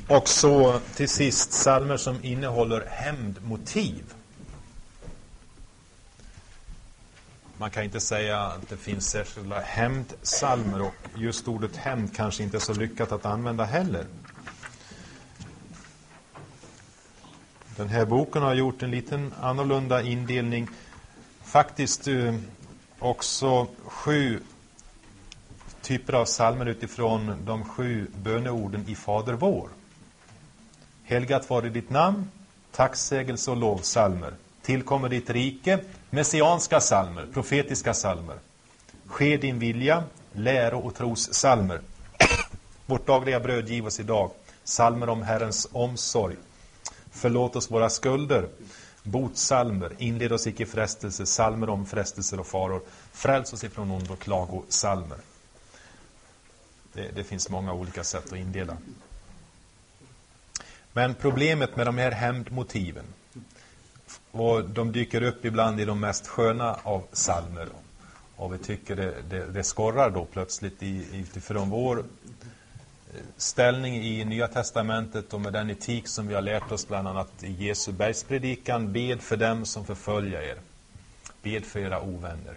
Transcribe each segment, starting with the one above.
Och så till sist psalmer som innehåller hämndmotiv. Man kan inte säga att det finns särskilda hämndpsalmer, och just ordet hämnd kanske inte är så lyckat att använda heller. Den här boken har gjort en liten annorlunda indelning. Faktiskt också 7 typer av psalmer utifrån de 7 böneorden i Fader vår. Helgat vare ditt namn, tacksägelse och lovpsalmer. Tillkommer ditt rike, messianska psalmer, profetiska psalmer. Ske din vilja, läro- och trospsalmer. Vårt dagliga bröd giv oss idag. Psalmer om Herrens omsorg. Förlåt oss våra skulder. Botsalmer, inled oss icke i frestelse. Psalmer om frestelser och faror. Fräls oss ifrån ond och klagosalmer. Det finns många olika sätt att indela. Men problemet med de här hämndmotiven, och de dyker upp ibland i de mest sköna av psalmer, och vi tycker det skorrar då plötsligt utifrån vår ställning i Nya testamentet och med den etik som vi har lärt oss bland annat i Jesu bergspredikan: bed för dem som förföljer er, bed för era ovänner.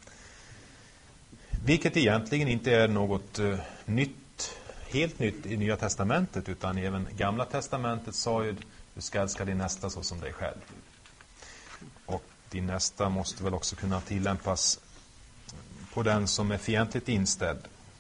Vilket egentligen inte är något helt nytt i Nya testamentet, utan även Gamla testamentet sa ju: du ska älska din nästa så som dig själv. Och din nästa måste väl också kunna tillämpas på den som är fientligt inställd.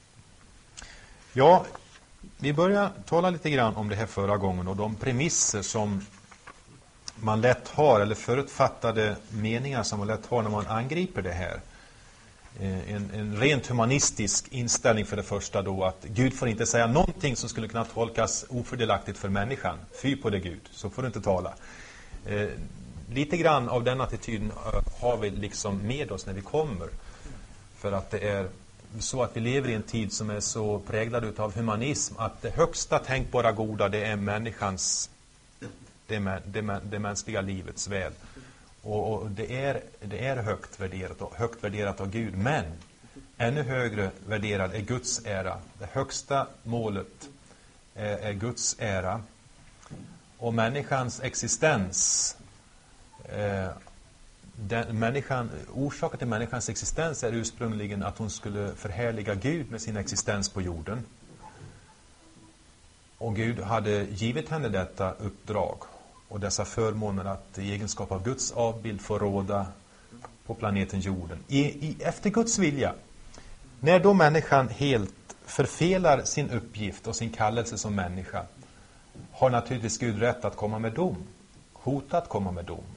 Ja, vi börjar tala lite grann om det här förra gången, och de premisser som man lätt har, eller förutfattade meningar som man lätt har när man angriper det här. En rent humanistisk inställning för det första då, att Gud får inte säga någonting som skulle kunna tolkas ofördelaktigt för människan. Fy på det Gud, så får du inte tala. Lite grann av den attityden har vi liksom med oss när vi kommer. För att det är så att vi lever i en tid som är så präglad utav humanism, att det högsta tänkbara goda, det är människans, det mänskliga livets väl. Och det är högt värderat av Gud, men ännu högre värderad är Guds ära. Det högsta målet är Guds ära. Och människans existens, orsaken till människans existens är ursprungligen att hon skulle förhärliga Gud med sin existens på jorden. Och Gud hade givit henne detta uppdrag och dessa förmåner att i egenskap av Guds avbild få råda på planeten jorden efter Guds vilja. När då människan helt förfelar sin uppgift och sin kallelse som människa, har naturligtvis Gud rätt att komma med dom, hota att komma med dom.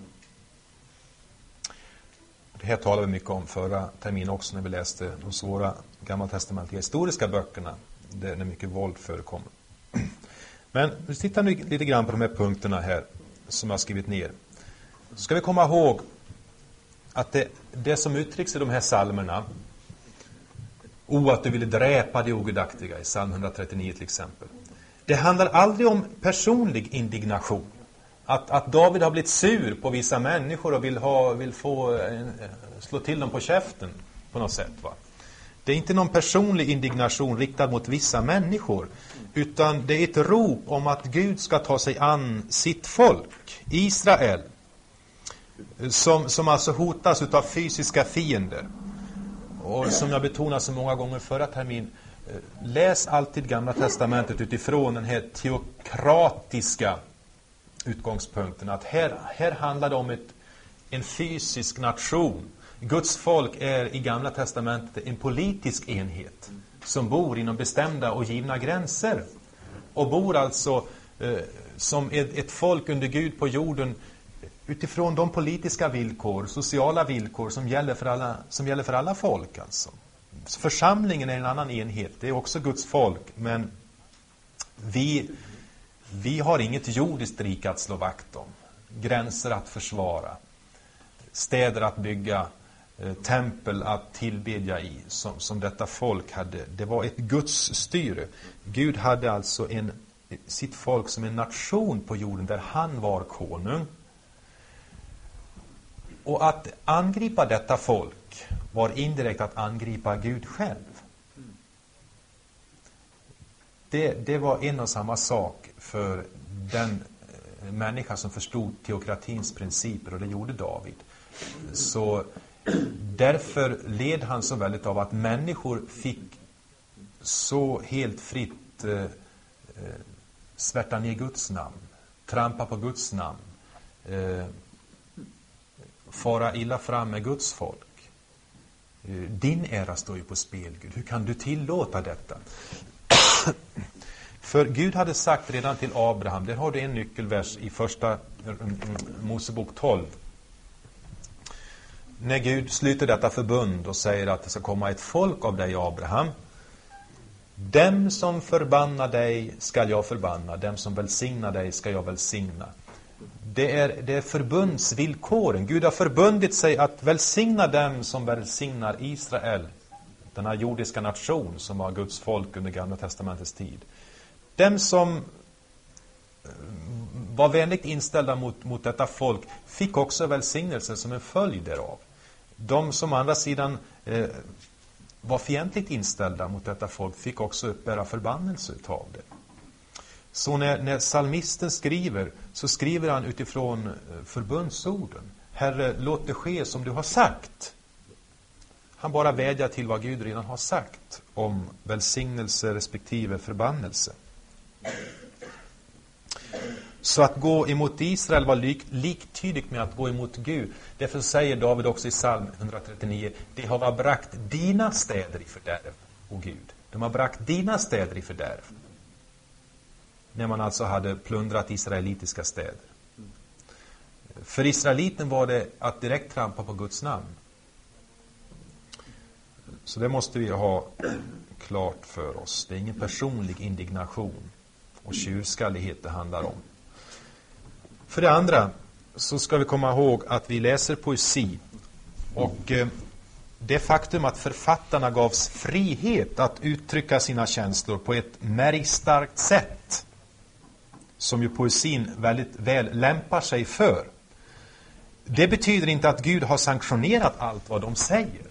Det här talade vi mycket om förra terminen också, när vi läste de svåra gammaltestamentliga historiska böckerna där mycket våld förekommer. Men vi tittar nu lite grann på de här punkterna här som jag har skrivit ner. Så ska vi komma ihåg att det som uttrycks i de här psalmerna, att du ville dräpa det ogudaktiga i psalm 139 till exempel, det handlar aldrig om personlig indignation. Att David har blivit sur på vissa människor och vill få slå till dem på käften på något sätt, va? Det är inte någon personlig indignation riktad mot vissa människor, utan det är ett rop om att Gud ska ta sig an sitt folk, Israel, som alltså hotas utav fysiska fiender. Och som jag betonade så många gånger förra termin, läs alltid Gamla testamentet utifrån den här teokratiska utgångspunkten, att här handlar det om en fysisk nation. Guds folk är i Gamla testamentet en politisk enhet som bor inom bestämda och givna gränser, och bor alltså som ett folk under Gud på jorden utifrån de politiska villkor, sociala villkor som gäller för alla folk alltså. Församlingen är en annan enhet, det är också Guds folk, men vi har inget jordiskt rike att slå vakt om, gränser att försvara, städer att bygga, tempel att tillbedja i, som detta folk hade. Det var ett Guds styre. Gud hade alltså sitt folk som en nation på jorden där han var konung. Och att angripa detta folk var indirekt att angripa Gud själv. Det var en och samma sak för den människa som förstod teokratins principer, och det gjorde David. Så därför led han så väldigt av att människor fick så helt fritt svärta ner Guds namn, trampa på Guds namn, fara illa fram med Guds folk. Din ära står ju på spel, Gud. Hur kan du tillåta detta? För Gud hade sagt redan till Abraham, där har du en nyckelvers i första Mosebok 12. När Gud sluter detta förbund och säger att det ska komma ett folk av dig, Abraham. Dem som förbannar dig ska jag förbanna, dem som välsignar dig ska jag välsigna. Det är förbundsvillkoren. Gud har förbundit sig att välsigna dem som välsignar Israel, den här jordiska nation som var Guds folk under Gamla testamentets tid. Dem som var vänligt inställda mot detta folk fick också välsignelse som en följd därav. De som å andra sidan var fientligt inställda mot detta folk fick också uppbära förbannelse utav det. Så när psalmisten skriver, så skriver han utifrån förbundsorden. Herre, låt det ske som du har sagt. Han bara vädjar till vad Gud redan har sagt om välsignelse respektive förbannelse. Så att gå emot Israel var liktydigt med att gå emot Gud. Därför säger David också i psalm 139, det har bragt dina städer i fördärv, o Gud. De har bragt dina städer i fördärv. När man alltså hade plundrat israelitiska städer. För israeliten var det att direkt trampa på Guds namn. Så det måste vi ha klart för oss. Det är ingen personlig indignation och tjurskallighet det handlar om. För det andra så ska vi komma ihåg att vi läser poesi. Och det faktum att författarna gavs frihet att uttrycka sina känslor på ett märgstarkt sätt, som ju poesin väldigt väl lämpar sig för. Det betyder inte att Gud har sanktionerat allt vad de säger.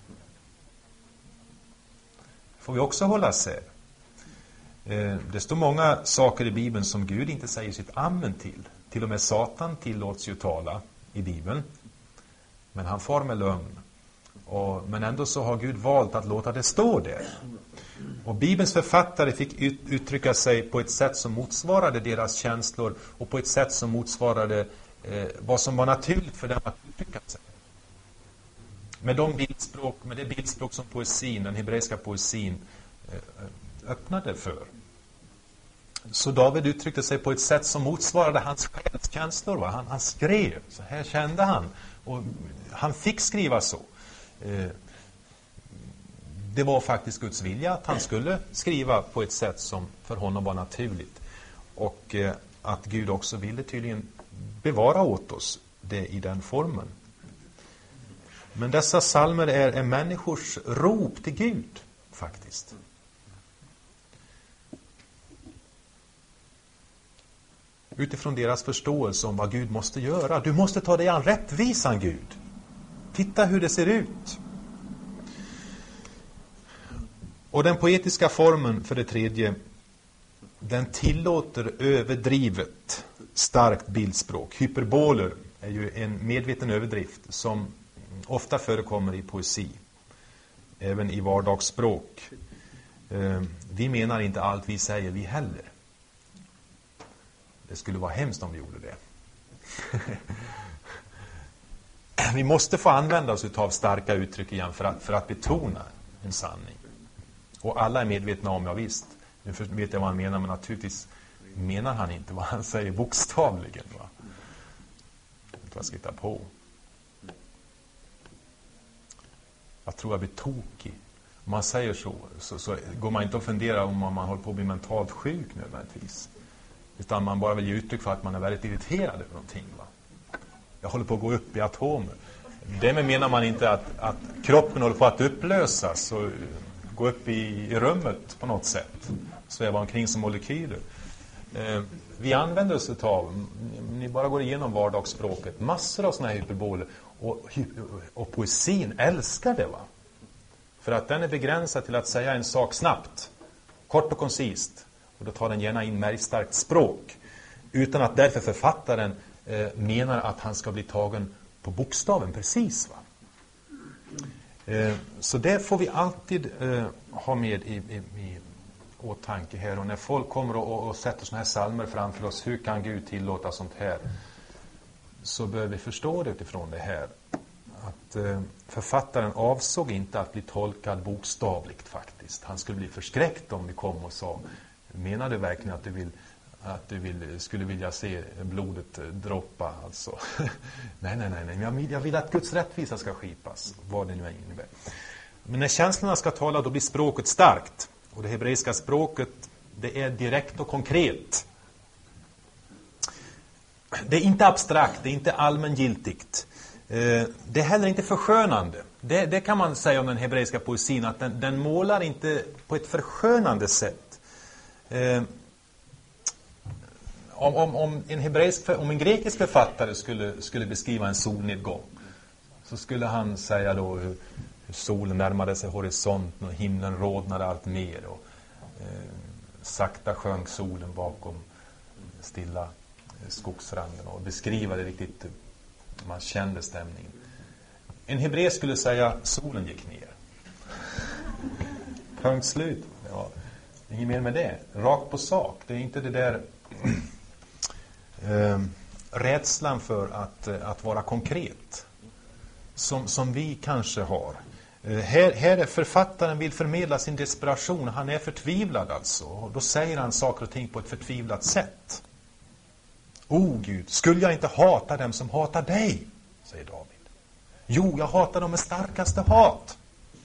Får vi också hålla sig. Det står många saker i Bibeln som Gud inte säger sitt amen till. Till och med Satan tillåts ju tala i Bibeln. Men han far med lögn. Men ändå så har Gud valt att låta det stå där. Och Bibelns författare fick uttrycka sig på ett sätt som motsvarade deras känslor och på ett sätt som motsvarade vad som var naturligt för dem att uttrycka sig. Med det bildspråk som poesin, den hebreiska poesin öppnade för. Så David uttryckte sig på ett sätt som motsvarade hans själs känslor. Va? Han skrev, så här kände han. Och han fick skriva så. Det var faktiskt Guds vilja att han skulle skriva på ett sätt som för honom var naturligt. Och att Gud också ville tydligen bevara åt oss det i den formen. Men dessa psalmer är människors rop till Gud faktiskt. Utifrån deras förståelse om vad Gud måste göra. Du måste ta dig an rättvisan, Gud. Titta hur det ser ut. Och den poetiska formen, för det tredje, den tillåter överdrivet starkt bildspråk. Hyperboler är ju en medveten överdrift som ofta förekommer i poesi. Även i vardagsspråk. Vi menar inte allt vi säger vi heller. Det skulle vara hemskt om vi gjorde det. Vi måste få använda oss av starka uttryck igen för att betona en sanning. Och alla är medvetna om, ja visst, nu vet jag vad han menar, men naturligtvis menar han inte vad han säger bokstavligen. Va? Inte vad ska hitta på. Jag tror jag blir tokig. Om man säger så går man inte att fundera om man håller på att bli mentalt sjuk nödvändigtvis. Utan man bara vill ge uttryck för att man är väldigt irriterad över någonting. Va? Jag håller på att gå upp i atomer. Därmed menar man inte att kroppen håller på att upplösas och gå upp i rummet på något sätt. Sväva omkring som molekyler. Vi använder oss av, ni bara går igenom vardagsspråket, massor av såna här hyperboler. Och poesin älskar det, va? För att den är begränsad till att säga en sak snabbt, kort och koncist. Och då tar den gärna in märgstarkt språk. Utan att därför författaren menar att han ska bli tagen på bokstaven precis. Va? Så det får vi alltid ha med i åtanke här. Och när folk kommer och sätter såna här psalmer framför oss, hur kan Gud tillåta sånt här? Så bör vi förstå det utifrån det här. Att författaren avsåg inte att bli tolkad bokstavligt faktiskt. Han skulle bli förskräckt om vi kom och sa, menar du verkligen att du skulle vilja se blodet droppa? Alltså. nej. Jag vill att Guds rättvisa ska skipas, vad det nu är innebär. Men när känslorna ska tala, då blir språket starkt. Och det hebreiska språket, det är direkt och konkret. Det är inte abstrakt, det är inte allmängiltigt. Det är heller inte förskönande. Det kan man säga om den hebreiska poesin, att den målar inte på ett förskönande sätt. Om en grekisk författare skulle beskriva en solnedgång, så skulle han säga då hur solen närmade sig horisonten och himlen rodnade allt mer och sakta sjönk solen bakom stilla skogsranden och beskriva det riktigt, man kände stämningen. En hebreer skulle säga solen gick ner. Punkt slut. Ja, inget mer med det. Rakt på sak. Det är inte det där rädslan för att vara konkret som vi kanske har. Här är författaren vill förmedla sin desperation. Han är förtvivlad alltså. Och då säger han saker och ting på ett förtvivlat sätt. Gud, skulle jag inte hata dem som hatar dig? Säger David. Jo, jag hatar dem med starkaste hat.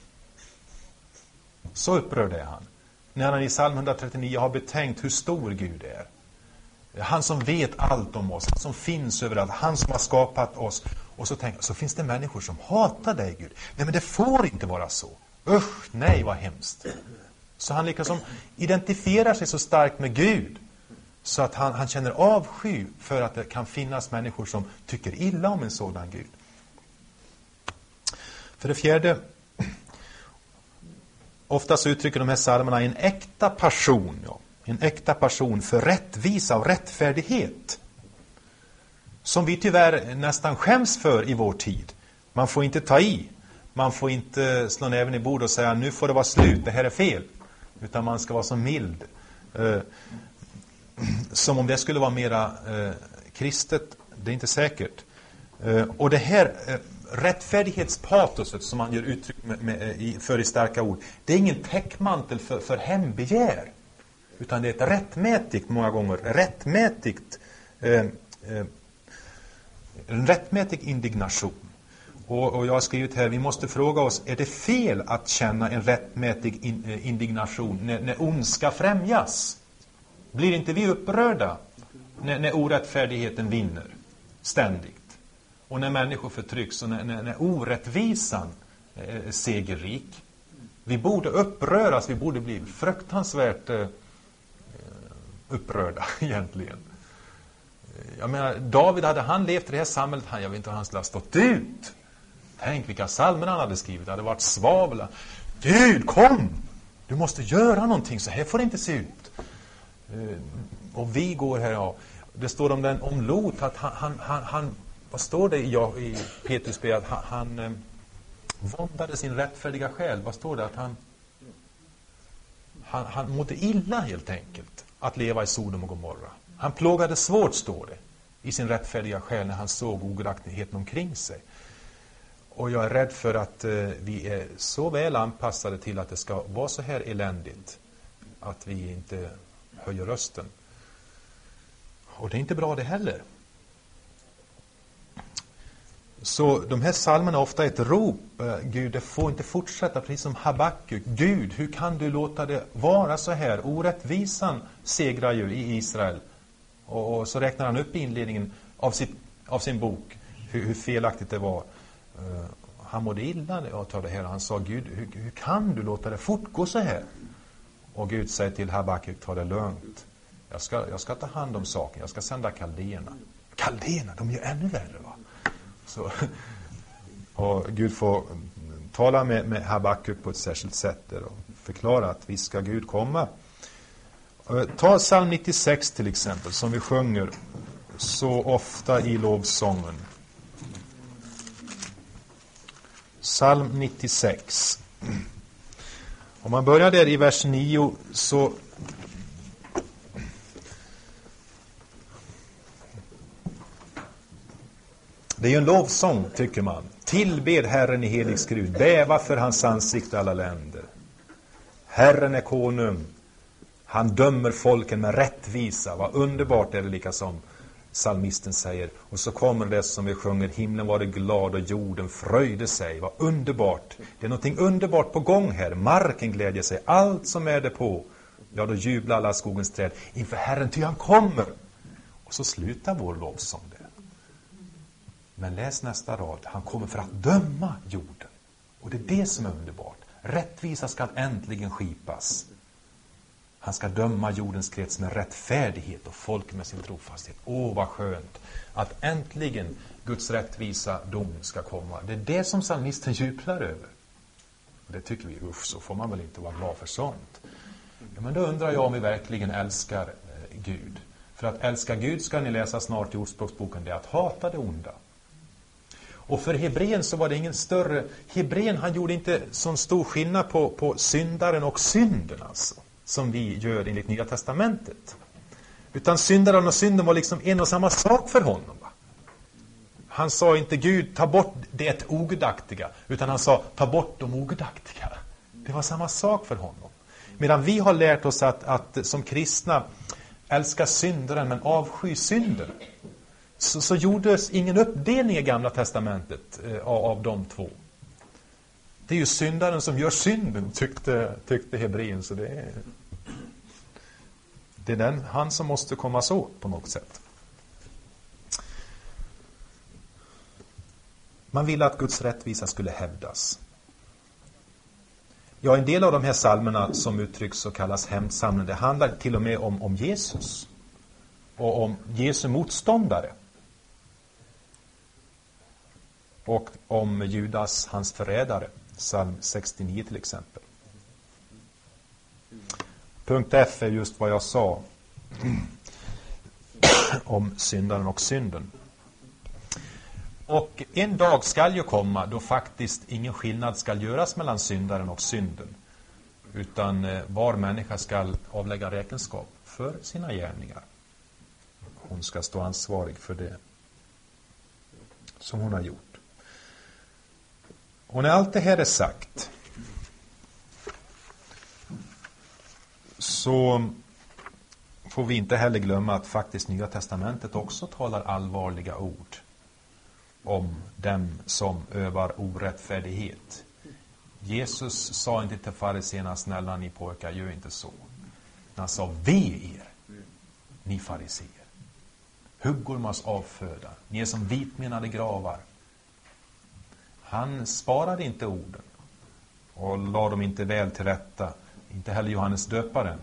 Så upprörd är han. När han i psalm 139 har betänkt hur stor Gud är. Han som vet allt om oss, han som finns överallt, han som har skapat oss. Och så tänker så finns det människor som hatar dig, Gud. Nej, men det får inte vara så. Usch, nej, vad hemskt. Så han liksom identifierar sig så starkt med Gud, så att han känner avsky för att det kan finnas människor som tycker illa om en sådan Gud. För det fjärde, ofta så uttrycker de här psalmerna en äkta passion. Ja. En äkta passion för rättvisa och rättfärdighet. Som vi tyvärr nästan skäms för i vår tid. Man får inte ta i. Man får inte slå näven i bord och säga nu får det vara slut, det här är fel. Utan man ska vara så mild. Som om det skulle vara mera kristet. Det är inte säkert. Och det här rättfärdighetspatoset som man gör uttryck för i starka ord, det är ingen täckmantel för hembegär. Utan det är ett rättmätigt, många gånger, en rättmätig indignation. Och jag har skrivit här, vi måste fråga oss, är det fel att känna en rättmätig indignation när ondska främjas? Blir inte vi upprörda när orättfärdigheten vinner ständigt? Och när människor förtrycks och när orättvisan är segerrik? Vi borde uppröras, vi borde bli fruktansvärt upprörda egentligen. Jag menar, David, hade han levt i det här samhället, jag vet inte hur han skulle ha stått ut. Tänk vilka psalmer han hade skrivit, det hade varit svavla. Gud, kom! Du måste göra någonting, så här får det inte se ut. Och vi går här, ja. Det står om Lot, att han vad står det i Petrus brev, att han våndade sin rättfärdiga själ. Vad står det? Att han mådde illa helt enkelt att leva i Sodom och Gomorra. Han plågade svårt, står det, i sin rättfärdiga själ när han såg ogudaktigheten omkring sig. Och jag är rädd för att vi är så väl anpassade till att det ska vara så här eländigt att vi inte höjer rösten. Och det är inte bra det heller. Så de här psalmerna är ofta ett rop. Gud, det får inte fortsätta, precis som Habakuk. Gud, hur kan du låta det vara så här? Orättvisan segrar ju i Israel. Och så räknar han upp i inledningen av sin bok hur felaktigt det var. Han mådde illa av det här. Han sa, Gud, hur kan du låta det fortgå så här? Och Gud säger till Habakuk, ta det lugnt. Jag ska ta hand om saken. Jag ska sända kaldéerna. Kaldéerna, de är ju ännu värre, va? Så, och Gud får tala med Habakuk på ett särskilt sätt där och förklara att visst ska Gud komma Ta psalm 96 till exempel, som vi sjunger så ofta i lovsången. Psalm 96. Om man börjar där i vers 9 så det är ju en lovsång, tycker man. Tillbed Herren i helig skrud, bäva för hans ansikte alla länder. Herren är konung, han dömer folken med rättvisa. Vad underbart är det, lika som psalmisten säger. Och så kommer det som vi sjunger, himlen var det glad och jorden fröjde sig. Vad underbart. Det är någonting underbart på gång här. Marken glädjer sig, allt som är det på. Ja, då jublar alla skogens träd inför Herren, ty han kommer. Och så slutar vår lovsång där. Men läs nästa rad. Han kommer för att döma jorden. Och det är det som är underbart. Rättvisa ska äntligen skipas. Han ska döma jordens krets med rättfärdighet och folk med sin trofasthet. Åh, vad skönt att äntligen Guds rättvisa dom ska komma. Det är det som psalmisten jublar över. Det tycker vi, så får man väl inte vara glad för sånt. Ja, men då undrar jag om vi verkligen älskar Gud. För att älska Gud, ska ni läsa snart i Ordspråksboken, det är att hata det onda. Och för Hebreen så var det ingen större... Hebreen, han gjorde inte så stor skillnad på syndaren och synden, alltså, som vi gör enligt Nya testamentet. Utan syndaren och synden var liksom en och samma sak för honom. Va? Han sa inte, Gud, ta bort det ogudaktiga, utan han sa, ta bort de ogudaktiga. Det var samma sak för honom. Medan vi har lärt oss att som kristna älska syndaren men avsky synden. Så gjordes ingen uppdelning i Gamla testamentet av de två. Det är ju syndaren som gör synden, tyckte Hebreen. Så det är han som måste komma så på något sätt. Man ville att Guds rättvisa skulle hävdas. Ja, en del av de här psalmerna som uttrycks och kallas hämndpsalmer, det handlar till och med om Jesus. Och om Jesu motståndare. Och om Judas, hans förrädare. Psalm 69 till exempel. Punkt F är just vad jag sa om syndaren och synden. Och en dag ska ju komma då faktiskt ingen skillnad ska göras mellan syndaren och synden. Utan var människa ska avlägga räkenskap för sina gärningar. Hon ska stå ansvarig för det som hon har gjort. Och när allt det här är sagt så får vi inte heller glömma att faktiskt Nya testamentet också talar allvarliga ord om dem som övar orättfärdighet. Jesus sa inte till fariséerna, snälla ni pojkar, gör inte så. Han sa, ve er, ni fariséer. Huggormas avföda, ni är som vitmenade gravar. Han sparade inte orden och la dem inte väl till rätta. Inte heller Johannes döparen.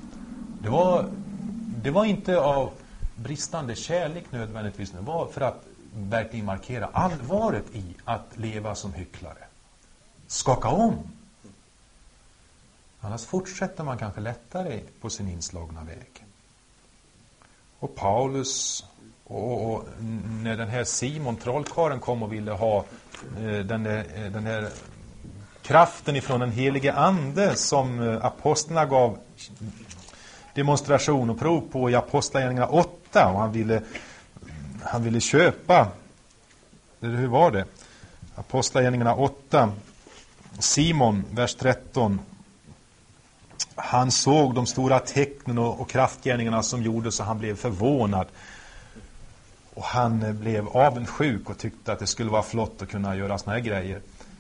Det var inte av bristande kärlek nödvändigtvis. Det var för att verkligen markera allvaret i att leva som hycklare. Skaka om. Annars fortsätter man kanske lättare på sin inslagna väg. Och Paulus och när den här Simon, trollkaren, kom och ville ha den här kraften ifrån den helige ande som apostlarna gav demonstration och prov på i Apostlagärningarna 8, och han ville köpa, eller hur var det? Apostlagärningarna 8, Simon, vers 13. Han såg de stora tecknen och kraftgärningarna som gjordes, så han blev förvånad. Och han blev avundsjuk och tyckte att det skulle vara flott att kunna göra såna här grejer.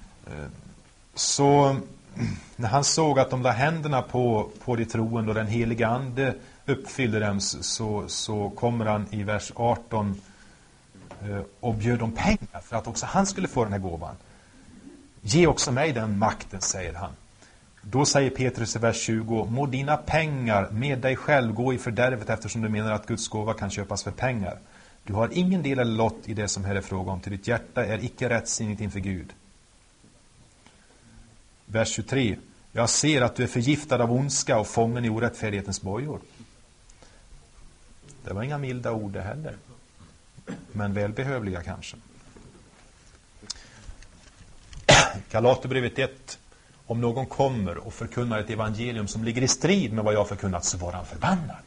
Så när han såg att de la händerna på de troende och den heliga ande uppfyllde dem, så kommer han i vers 18 och bjöd dem pengar för att också han skulle få den här gåvan. Ge också mig den makten, säger han. Då säger Petrus i vers 20, må dina pengar med dig själv gå i fördärvet, eftersom du menar att Guds gåva kan köpas för pengar. Du har ingen del eller lott i det som här är fråga om, till ditt hjärta är icke rättsinnigt inför Gud. Vers 23. Jag ser att du är förgiftad av ondska och fången i orättfärdighetens bojor. Det var inga milda ord det heller. Men välbehövliga kanske. Galaterbrevet 1. Om någon kommer och förkunnar ett evangelium som ligger i strid med vad jag förkunnat, så var han förbannad.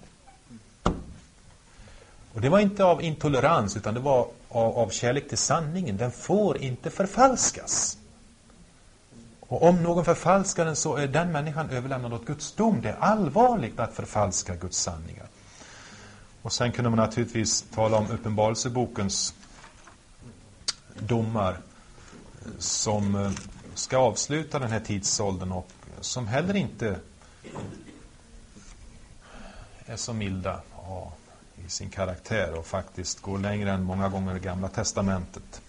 Och det var inte av intolerans, utan det var av kärlek till sanningen. Den får inte förfalskas. Och om någon förfalskar den, så är den människan överlämnad åt Guds dom. Det är allvarligt att förfalska Guds sanningar. Och sen kunde man naturligtvis tala om Uppenbarelsebokens domar som ska avsluta den här tidsåldern och som heller inte är så milda i sin karaktär och faktiskt går längre än många gånger i Gamla testamentet.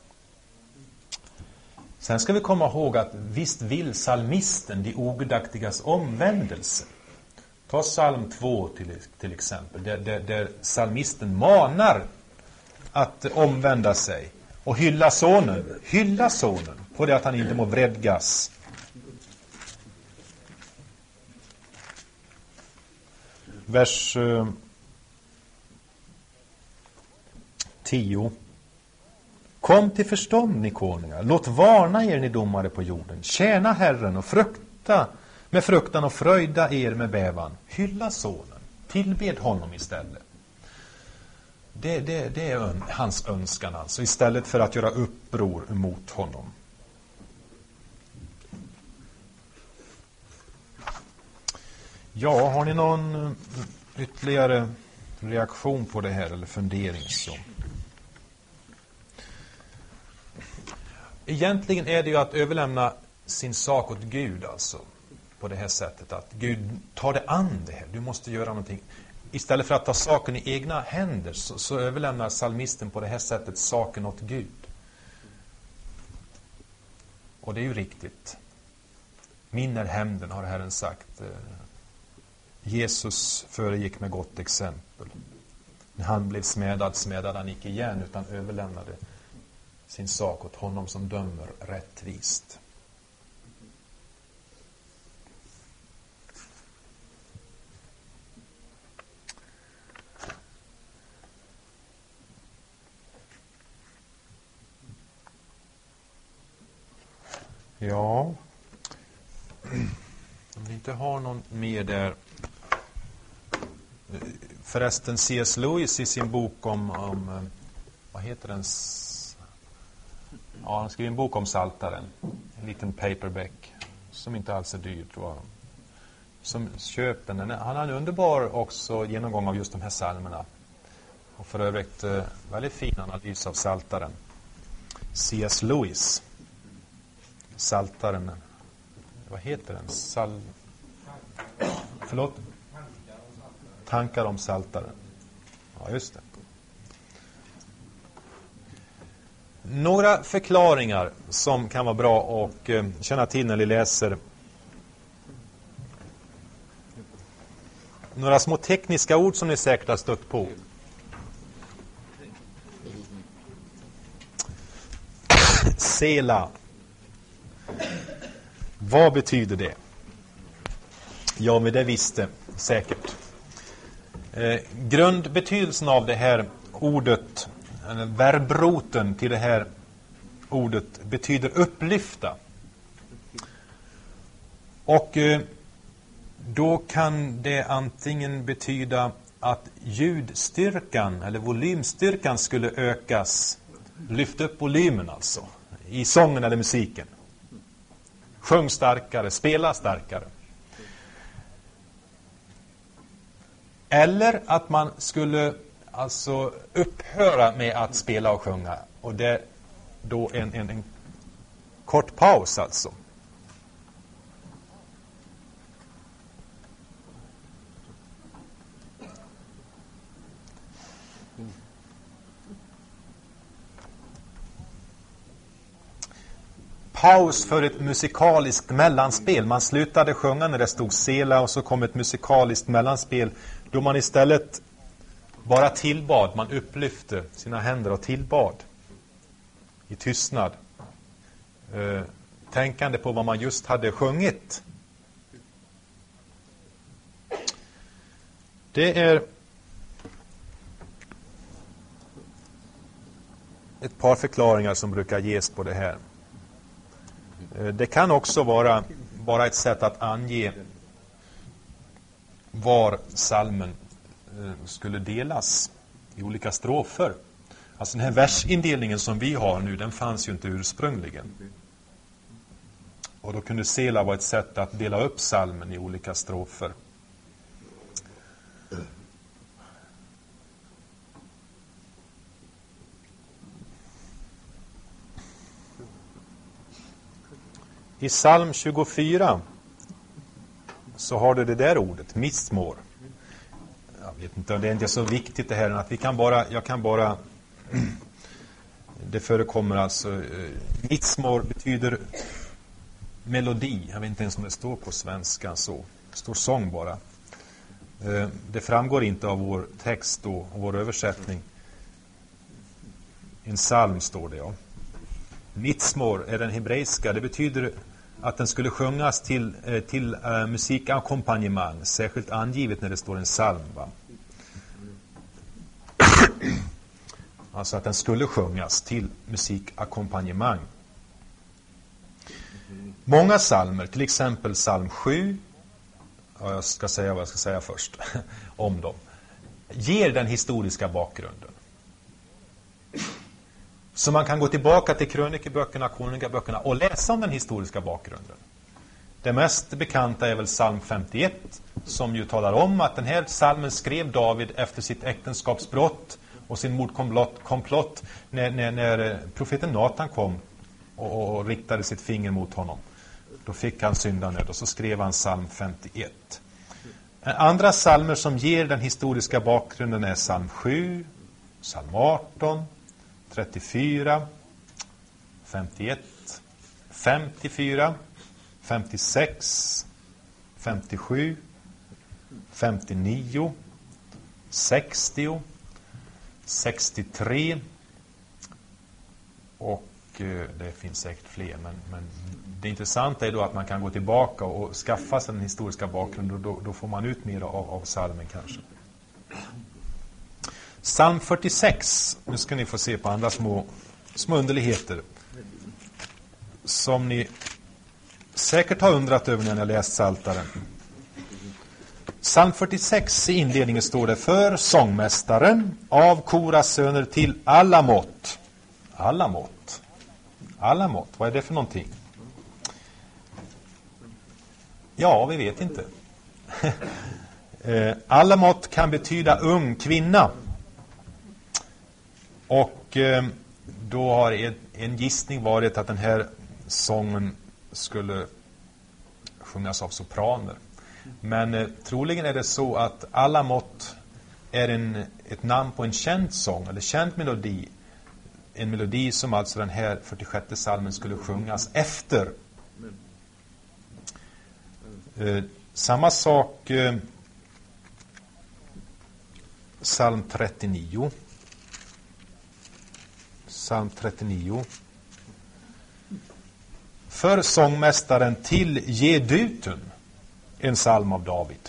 Sen ska vi komma ihåg att visst vill psalmisten de ogudaktigas omvändelse. Ta psalm 2 till exempel, där psalmisten manar att omvända sig och hylla sonen på det att han inte må vredgas. Vers 10. Kom till förstånd, ni konungar. Låt varna er, ni domare på jorden. Tjäna Herren och frukta med fruktan och fröjda er med bävan. Hylla sonen. Tillbed honom istället. Det är hans önskan alltså. Istället för att göra uppror mot honom. Ja, har ni någon ytterligare reaktion på det här eller fundering så? Egentligen är det ju att överlämna sin sak åt Gud alltså. På det här sättet att Gud tar det an det här. Du måste göra någonting. Istället för att ta saken i egna händer så överlämnar psalmisten på det här sättet saken åt Gud. Och det är ju riktigt. Min är hämnden, har Herren sagt. Jesus föregick med gott exempel. När han blev smädade han icke igen utan överlämnade sin sak åt honom som dömer rättvist. Ja, om ni inte har någon mer där. Förresten, C.S. Lewis i sin bok om vad heter den? Ja, han skrev en bok om Saltaren. En liten paperback som inte alls är dyr, tror jag. Som köper den. Han har en underbar också genomgång av just de här psalmerna. Och för övrigt väldigt fin analys av Saltaren. C.S. Lewis. Saltaren. Vad heter den? Förlåt? Tankar om Saltaren. Ja, just det. Några förklaringar som kan vara bra att känna till när ni läser. Några små tekniska ord som ni säkert har stött på. Sela. Vad betyder det? Ja, men det visste säkert. Grundbetydelsen av det här ordet, verbroten till det här ordet, betyder upplyfta. Och då kan det antingen betyda att ljudstyrkan eller volymstyrkan skulle ökas, lyfta upp volymen alltså, i sången eller musiken. Sjung starkare, spela starkare. Eller att man skulle alltså upphöra med att spela och sjunga. Och det är då en kort paus alltså. Paus för ett musikaliskt mellanspel. Man slutade sjunga när det stod sela och så kom ett musikaliskt mellanspel då man istället bara tillbad. Man upplyfte sina händer och tillbad i tystnad. Tänkande på vad man just hade sjungit. Det är ett par förklaringar som brukar ges på det här. Det kan också vara bara ett sätt att ange var salmen skulle delas i olika strofer. Alltså den här versindelningen som vi har nu, den fanns ju inte ursprungligen. Och då kunde Sela vara ett sätt att dela upp salmen i olika strofer. I psalm 24 så har du det där ordet, missmår. Jag vet inte, det är inte så viktigt det här att jag kan bara det förekommer alltså missmår betyder melodi. Jag vet inte ens om det står på svenska så. Det står sång bara. Det framgår inte av vår text och vår översättning. En psalm står det, ja. Mitsmor är den hebreiska. Det betyder att den skulle sjungas till musikampanjemang. Särskilt angivet när det står en psalm. Va? Alltså att den skulle sjungas till musikampanjemang. Många psalmer, till exempel psalm 7. Ja, jag ska säga vad jag ska säga först om dem. Ger den historiska bakgrunden. Så man kan gå tillbaka till krönikeböckerna, konungaböckerna och läsa om den historiska bakgrunden. Det mest bekanta är väl psalm 51 som ju talar om att den här psalmen skrev David efter sitt äktenskapsbrott och sin mordkomplott när profeten Nathan kom och riktade sitt finger mot honom. Då fick han syndanöd och så skrev han psalm 51. Andra psalmer som ger den historiska bakgrunden är psalm 7, psalm 18, 34, 51, 54, 56, 57, 59, 60, 63 och det finns säkert fler, men det intressanta är då att man kan gå tillbaka och skaffa sig den historiska bakgrunden och då får man ut mer av psalmen kanske. Psalm 46, nu ska ni få se på andra små underligheter som ni säkert har undrat över när ni har läst Psaltaren. Psalm 46 i inledningen står det: för sångmästaren av Koras söner till alla mått. Alla mått. Alla mått, vad är det för någonting? Ja, vi vet inte. Alla mått kan betyda ung kvinna. Och då har en gissning varit att den här sången skulle sjungas av sopraner. Men troligen är det så att alla mått är ett namn på en känd sång eller känd melodi. En melodi som alltså den här 46 psalmen skulle sjungas efter. Samma sak psalm 39. Psalm 39. För sångmästaren till Jedutun, en psalm av David.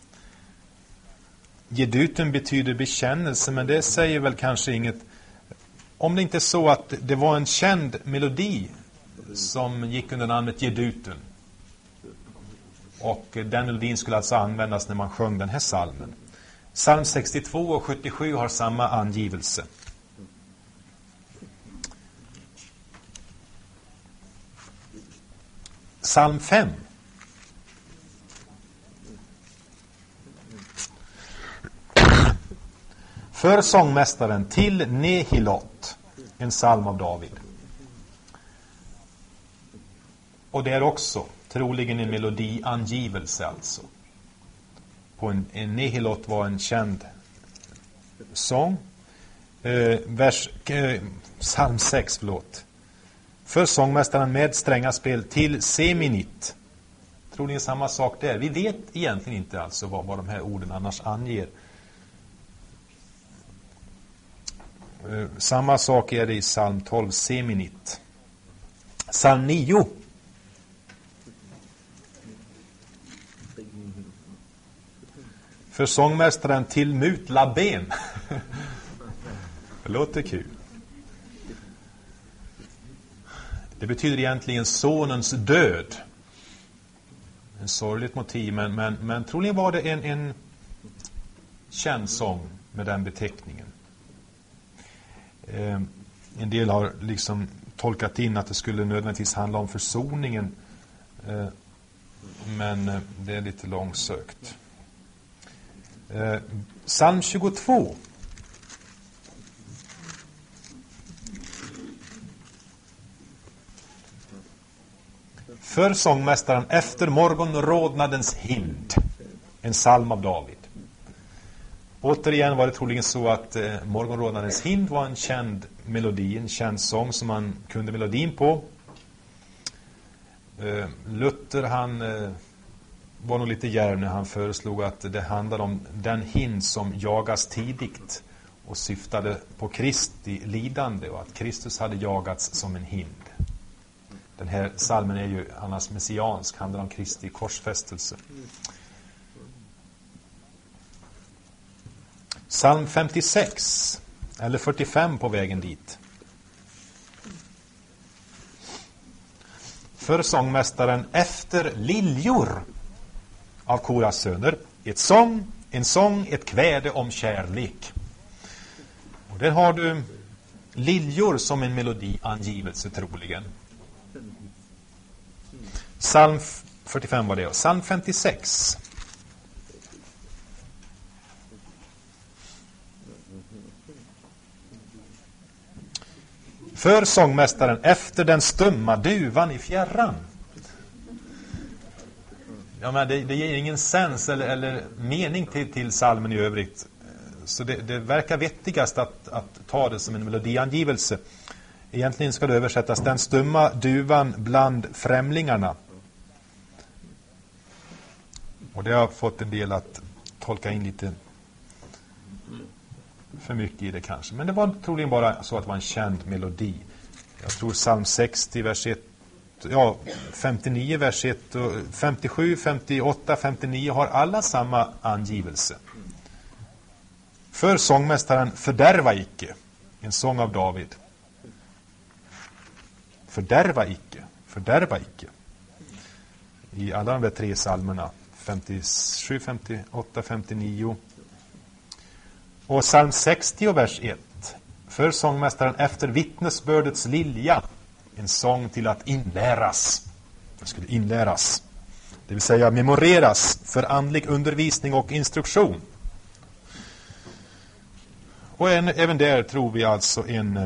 Jedutun betyder bekännelse, men det säger väl kanske inget. Om det inte är så att det var en känd melodi som gick under namnet Jedutun. Och den melodin skulle alltså användas när man sjöng den här psalmen. Psalm 62 och 77 har samma angivelse. Psalm 5. För sångmästaren till Nehilot, en psalm av David. Och det är också troligen en melodiangivelse alltså. På en Nehilot var en känd sång. Psalm 6, förlåt. För sångmästaren med strängaspel till Seminit. Troligen samma sak där. Vi vet egentligen inte alltså vad de här orden annars anger. Samma sak är det i psalm 12, Seminit. Psalm 9. För sångmästaren till Mutlaben. Det låter kul. Det betyder egentligen sonens död. En sorgligt motiv, men troligen var det en känd sång med den beteckningen. En del har liksom tolkat in att det skulle nödvändigtvis handla om försoningen, men det är lite långsökt. Psalm 22. För sångmästaren efter morgonrodnadens hind. En psalm av David. Återigen var det troligen så att morgonrodnadens hind var en känd melodi, en känd sång som man kunde melodin på. Luther han var nog lite djärv när han föreslog att det handlade om den hind som jagas tidigt och syftade på Kristi lidande och att Kristus hade jagats som en hind. Den här psalmen är ju annars messiansk, handlar om Kristi korsfästelse. Psalm 56 eller 45 på vägen dit. För sångmästaren efter liljor av Koras söner. En sång, ett kväde om kärlek. Och där har du liljor som en melodiangivelse troligen. Psalm 45 var det. Psalm 56. För sångmästaren efter den stumma duvan i fjärran. Ja, men det ger ingen sens eller mening till psalmen i övrigt. Så det verkar vettigast att ta det som en melodiangivelse. Egentligen ska det översättas den stumma duvan bland främlingarna. Och det har fått en del att tolka in lite för mycket i det kanske. Men det var troligen bara så att det var en känd melodi. Jag tror psalm 60 vers 1, 59 vers 1 och 57, 58, 59 har alla samma angivelse. För sångmästaren fördärva icke. En sång av David. Fördärva icke. I alla de där tre psalmerna. 57, 58, 59. Och psalm 60 vers 1. För sångmästaren efter vittnesbördets lilja. En sång till att inläras. Det skulle inläras. Det vill säga memoreras för andlig undervisning och instruktion. Och även där tror vi alltså en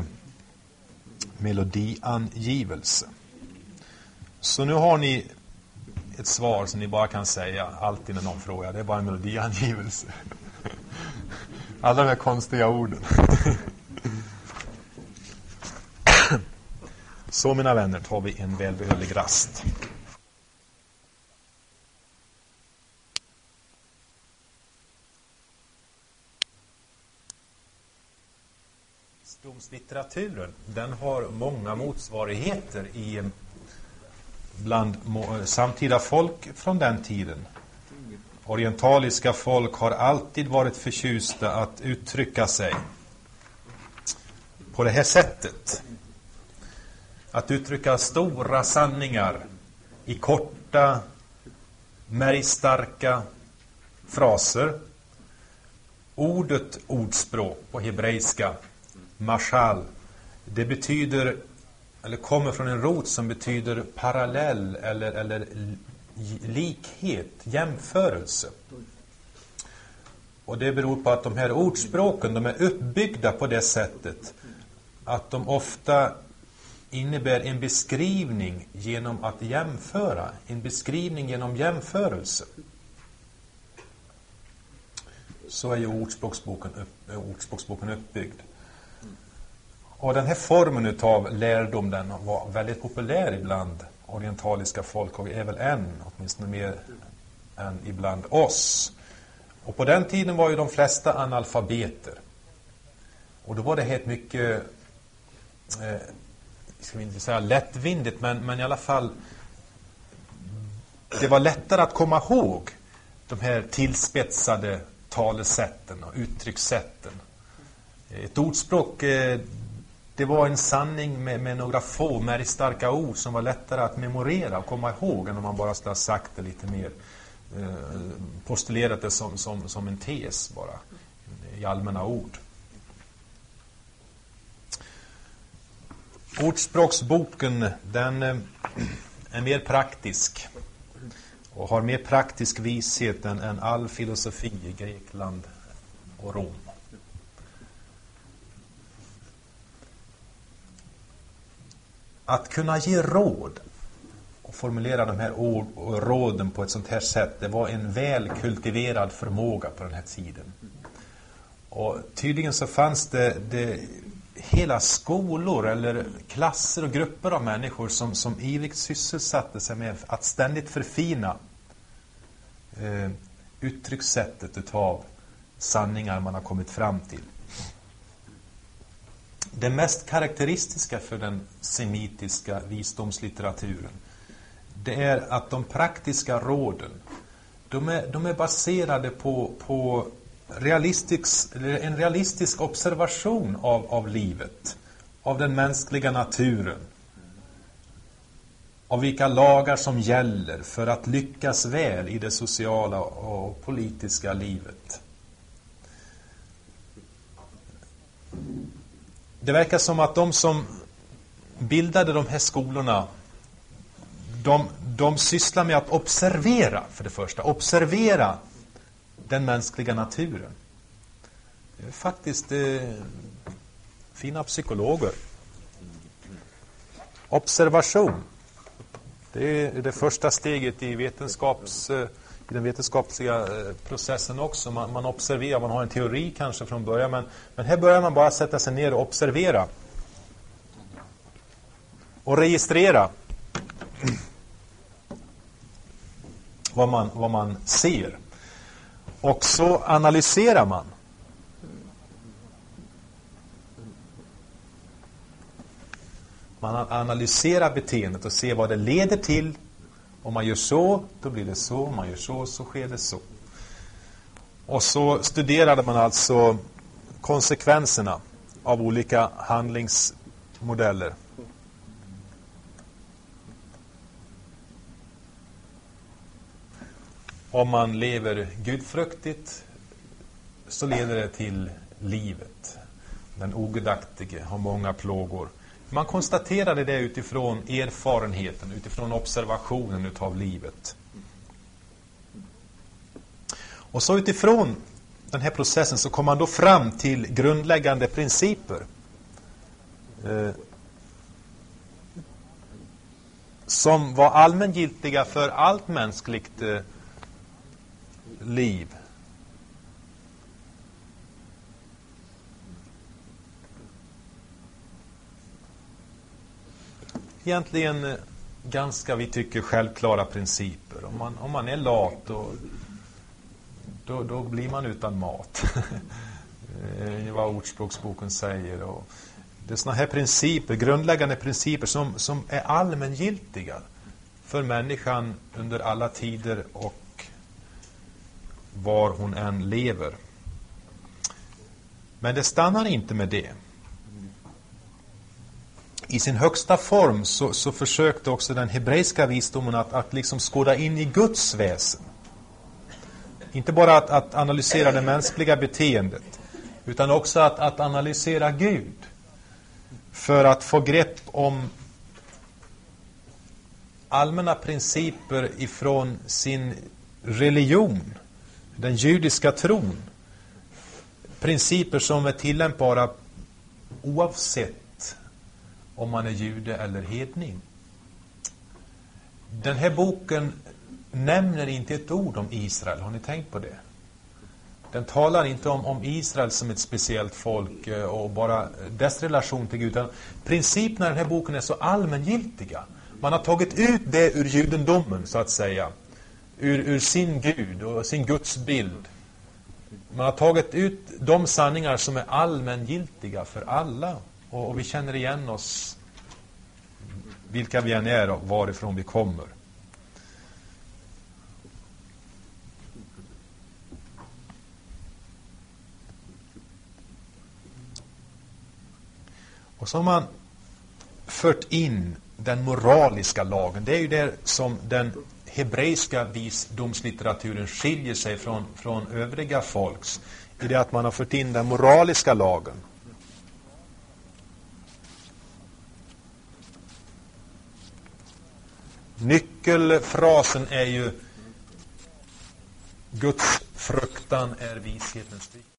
melodiangivelse. Så nu har ni ett svar som ni bara kan säga alltid när någon frågar. Det är bara en melodiangivelse. Alla de här konstiga orden. Så mina vänner tar vi en välbehövlig rast. Visdomslitteraturen, den har många motsvarigheter bland samtida folk från den tiden. Orientaliska folk har alltid varit förtjusta att uttrycka sig på det här sättet. Att uttrycka stora sanningar i korta, märgstarka fraser. Ordet ordspråk på hebreiska, mashal, det betyder, eller kommer från en rot som betyder parallell eller likhet, jämförelse. Och det beror på att de här ordspråken, de är uppbyggda på det sättet att de ofta innebär en beskrivning genom att jämföra, en beskrivning genom jämförelse. Så är ju ordspråksboken uppbyggd. Och den här formen av lärdom, den var väldigt populär ibland orientaliska folk och är väl åtminstone mer än ibland oss. Och på den tiden var ju de flesta analfabeter. Och då var det helt mycket, ska vi inte säga lättvindigt, men i alla fall det var lättare att komma ihåg de här tillspetsade talesätten och uttryckssätten. Ett ordspråk, det var en sanning med några få märgstarka ord som var lättare att memorera och komma ihåg än om man bara skulle ha sagt det lite mer, postulerat det som en tes bara i allmänna ord. Ordspråksboken, den är mer praktisk och har mer praktisk vishet än all filosofi i Grekland och Rom. Att kunna ge råd och formulera de här råden på ett sånt här sätt, det var en väl kultiverad förmåga på den här tiden. Och tydligen så fanns det hela skolor eller klasser och grupper av människor som ivrigt sysselsatte sig med att ständigt förfina uttryckssättet utav sanningar man har kommit fram till. Det mest karaktäristiska för den semitiska visdomslitteraturen, det är att de praktiska råden, de är baserade på en realistisk observation av livet, av den mänskliga naturen, av vilka lagar som gäller för att lyckas väl i det sociala och politiska livet. Det verkar som att de som bildade de här skolorna, de sysslar med att observera, för det första. Observera den mänskliga naturen. Det är faktiskt fina psykologer. Observation. Det är det första steget i den vetenskapliga processen också. Man observerar, man har en teori kanske från början, men här börjar man bara sätta sig ner och observera. Och registrera vad man ser. Och så analyserar man. Man analyserar beteendet och ser vad det leder till. Om man gör så, då blir det så. Om man gör så sker det så. Och så studerade man alltså konsekvenserna av olika handlingsmodeller. Om man lever gudfruktigt så leder det till livet. Den ogudaktige har många plågor. Man konstaterade det utifrån erfarenheten, utifrån observationen utav livet. Och så utifrån den här processen så kom man då fram till grundläggande principer. Som var allmängiltiga för allt mänskligt liv. Egentligen ganska, vi tycker, självklara principer. Om man är lat då blir man utan mat. Det är vad ordspråksboken säger. Och det är såna här principer, grundläggande principer som är allmängiltiga för människan under alla tider och var hon än lever. Men det stannar inte med det. I sin högsta form så försökte också den hebreiska visdomen att liksom skåda in i Guds väsen. Inte bara att analysera det mänskliga beteendet, utan också att analysera Gud. För att få grepp om allmänna principer ifrån sin religion, den judiska tron. Principer som är tillämpbara oavsett om man är jude eller hedning. Den här boken nämner inte ett ord om Israel. Har ni tänkt på det? Den talar inte om Israel som ett speciellt folk och bara dess relation till Gud. Principerna i den här boken är så allmängiltiga. Man har tagit ut det ur judendomen, så att säga. Ur sin Gud och sin Guds bild. Man har tagit ut de sanningar som är allmängiltiga för alla. Och vi känner igen oss, vilka vi än är och varifrån vi kommer. Och så har man fört in den moraliska lagen. Det är ju det som den hebreiska visdomslitteraturen skiljer sig från övriga folks. I det att man har fört in den moraliska lagen. Nyckelfrasen är ju Guds fruktan är vishetens dryck.